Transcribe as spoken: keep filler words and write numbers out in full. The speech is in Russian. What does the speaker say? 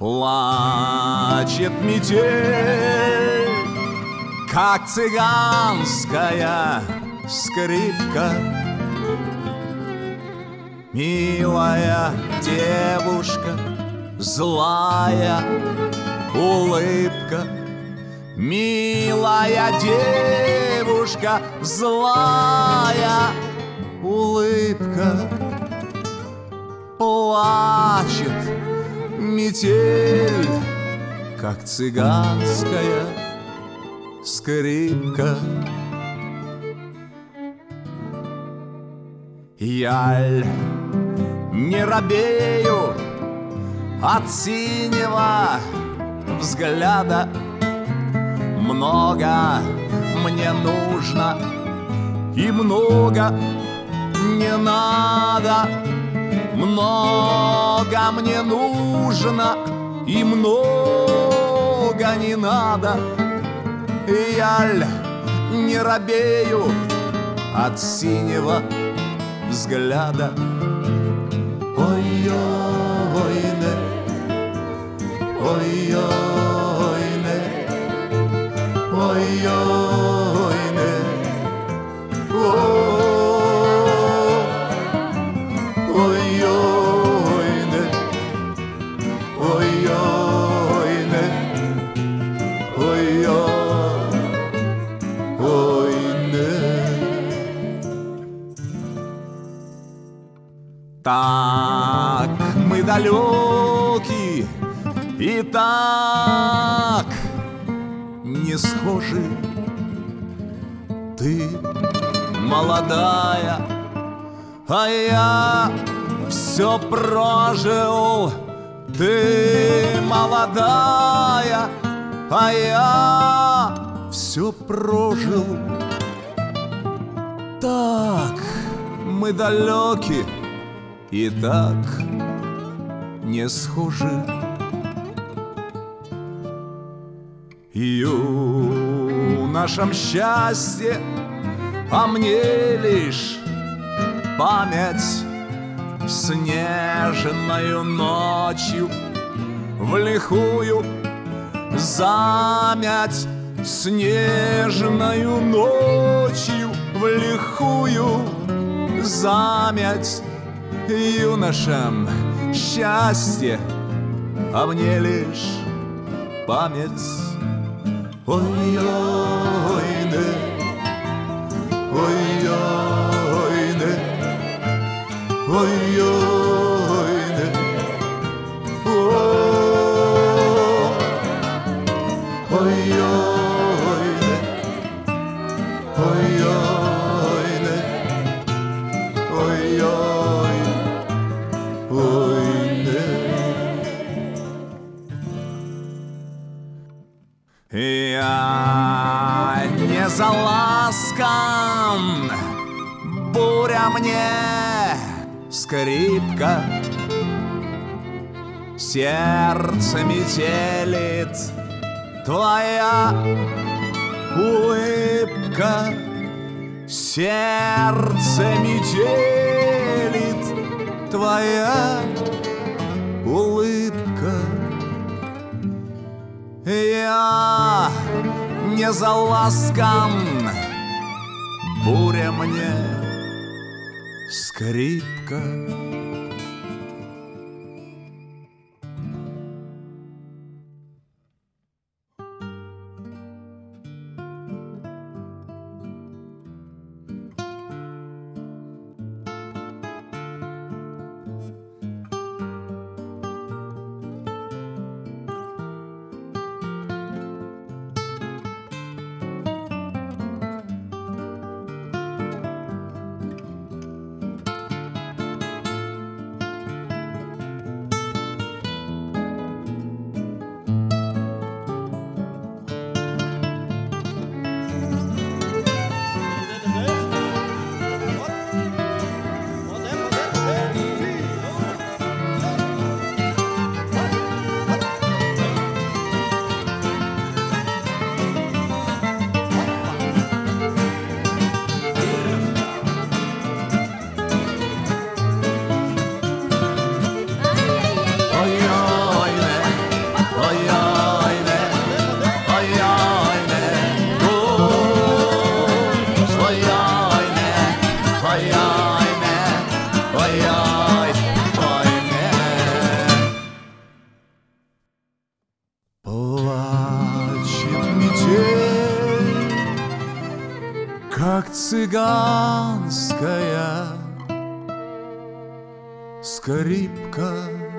Плачет метель, как цыганская скрипка. Милая девушка, злая улыбка. Милая девушка, злая улыбка. Плачет метель, как цыганская скрипка. Я не робею от синего взгляда. Много мне нужно и много не надо. Много мне нужно и много не надо. Я не робею от синего взгляда. Ой-ой-ой-не, ой-ой-ой-не, ой-ой-ой-не, ой-ой-ой-не, ой-ой-ой-не, ой-ой-ой-не. Так мы далеки и так не схожи. Ты молодая, а я все прожил. Ты молодая, а я все прожил. Так мы далеки и так не схожи. Юношам счастье, а мне лишь память снежною ночью в лихую замять. Снежною ночью в лихую замять. Юношам счастье, а мне лишь память. Ой-ой-ой-не, ой-ой-ой-не, ой-ой-ой-не, ой-ой-ой-не, ой-ой-ой-не, ой-ой-ой-не. Я не за ласком, буря мне скрипка. Сердце метелит твоя улыбка. Сердце метелит твоя улыбка. Я не за ласком, буря мне скрипка. цыганская скрипка.